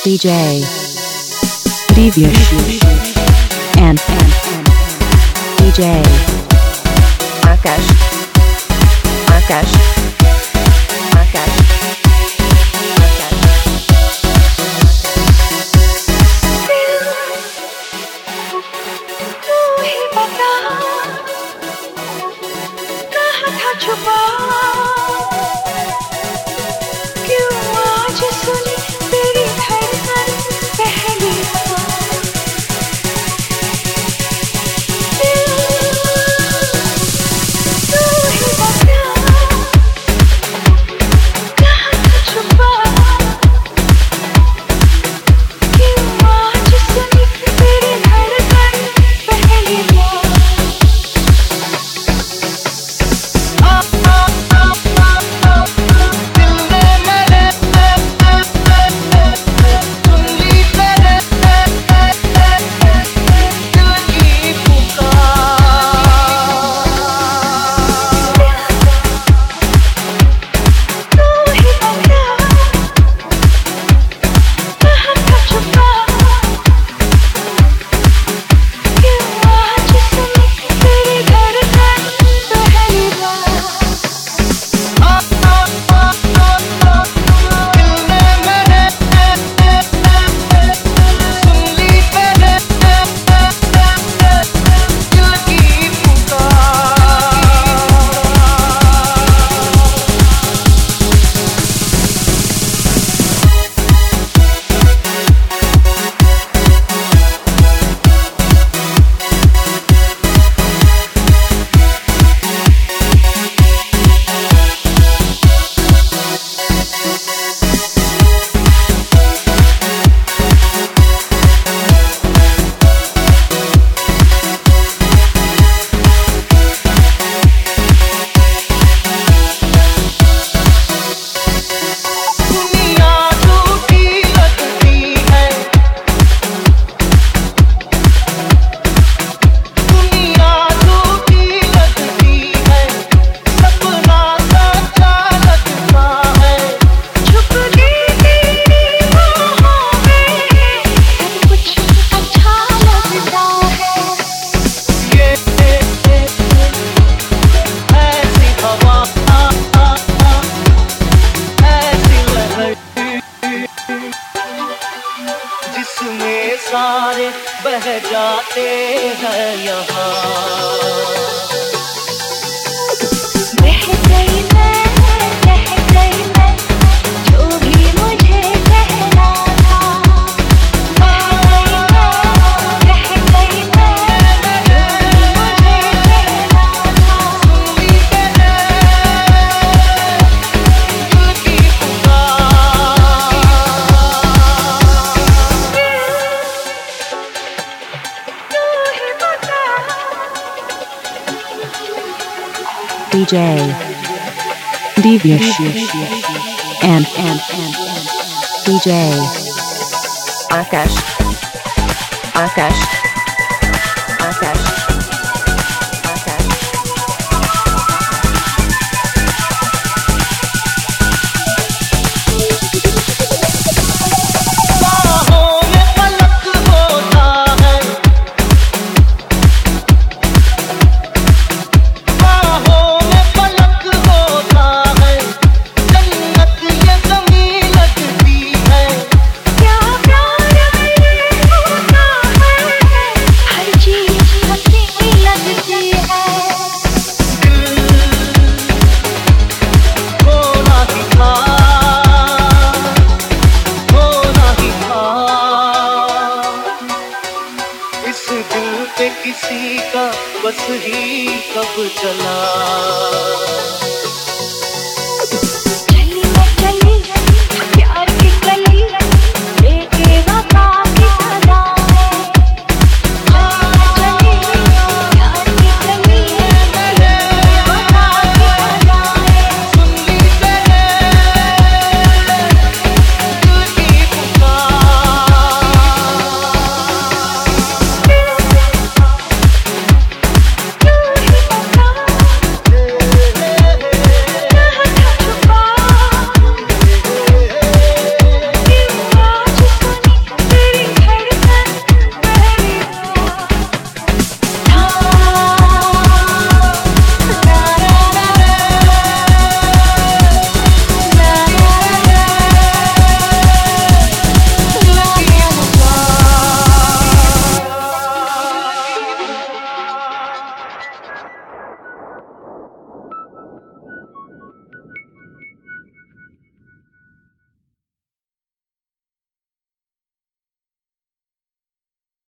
DJ Devious and DJ Akash Akash Akash छुपा क्यों आज सुनी तेरी धड़कन पहली बार तू ही बता कहाँ था छुपा क्यों आज सुनी तेरी धड़कन पहली बार जिसमें सारे बह जाते हैं यहाँ बह गई मैं जो भी मुझे कहना था बह गई मैं जो भी मुझे कहना था दिल की DJ Devious and DJ Akash Akash Akash Akash बाहों में पलक होता है बाहों में पलक होता है जन्नत ये ज़मीं लगती है क्या प्यार में होता है हर चीज़ हंसी लगती है दिल होना ही था इस दिल पे किसी का बस ही कब चला